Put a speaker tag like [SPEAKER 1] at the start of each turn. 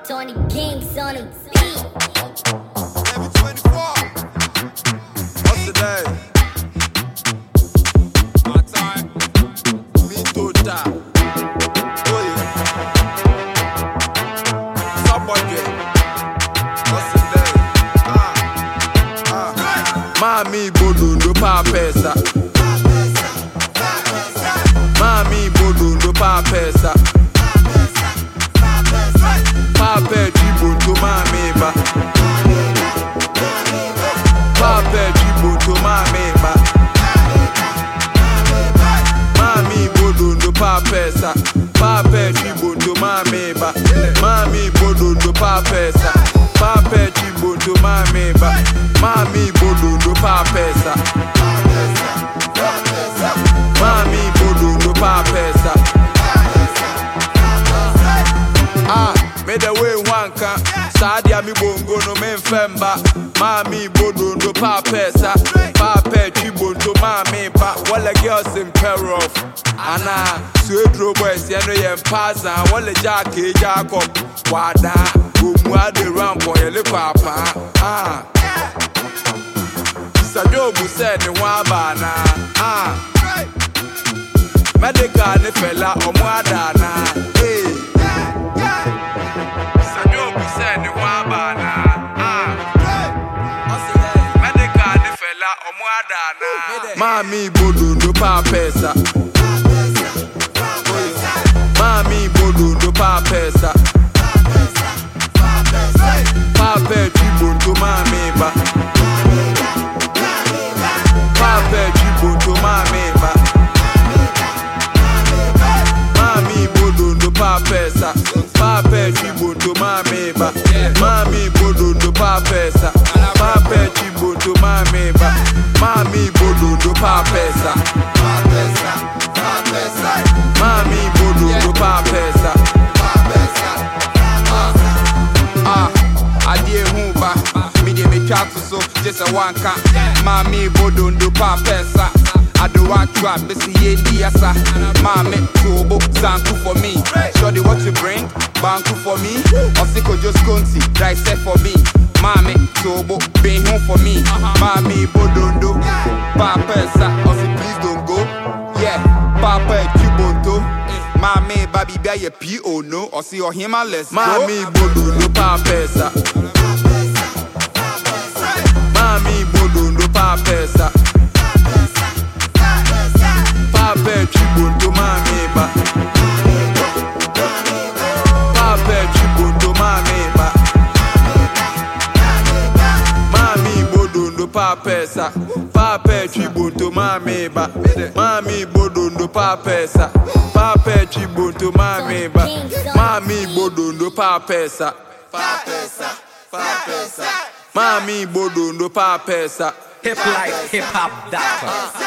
[SPEAKER 1] Tony Kings on the beat.
[SPEAKER 2] Every 24. What's the day? My time. Me to die. Oh yeah. Somebody. What's the day? Mami bodundo pa pesa. Mami bodundo pa pesa. Papa Chibuto mami ba. Papa Chibuto mami ba. Mami bodundo pa pesa. Papa Chibuto mami ba. Mami bodundo pa pesa. Papa Chibuto mami ba. Mami bodundo pa pesa. Mami bodundo pa pesa. Me the way one can Sadia mi bongo no men femba. Mami bodundo pa pesa. Papa Chibuto mami ba. Wale girls in peril. Ana Suedro boys yano yen pasa. Wale Jackie Jacob Wada Umwa de rampo yele papa. Sajobu said ni wabana. Medical ni fella omwadana. Hey. Sajobu said ni wabana. Medical ni fella omwadana. Mami bodundo pa pesa. Mami bodundo pa pesa. Papa Chibuto mami ba. Papa Chibuto mami ba. Mami bodundo pa pesa. Papa Chibuto mami ba. Mami bodundo pa pesa. Papa Chibuto mami ba. Mami bodundo pa pesa. Mami bodundo pa pesa. Adie humba, me de me chat so just a wanka. Mami bodundo pa pesa. I do want trap, this is Yasa. Mami tubo, zanku for me. Shorty what you bring, banku for me. Osiko just conti, dissect for me. Mami tubo, be home for me. Mami bodundo pa pesa. Osi please don't go. Yeah, Papa Chibuto. Mami baby be a P.O. no. Osi or him let's go. Mami bodundo pa pesa. Mami bodundo pa pesa. Papa Chibuto mami ba. Papa Chibuto mami ba. Mami bodundo pa pesa. Papa Chibuto mami ba. Mami bodundo pa pesa. Papa Chibuto mami ba. Mami bodundo pa pesa. Pa pesa. Pa pesa. Mami bodundo pa pesa.
[SPEAKER 3] Hip life, hip hop.com.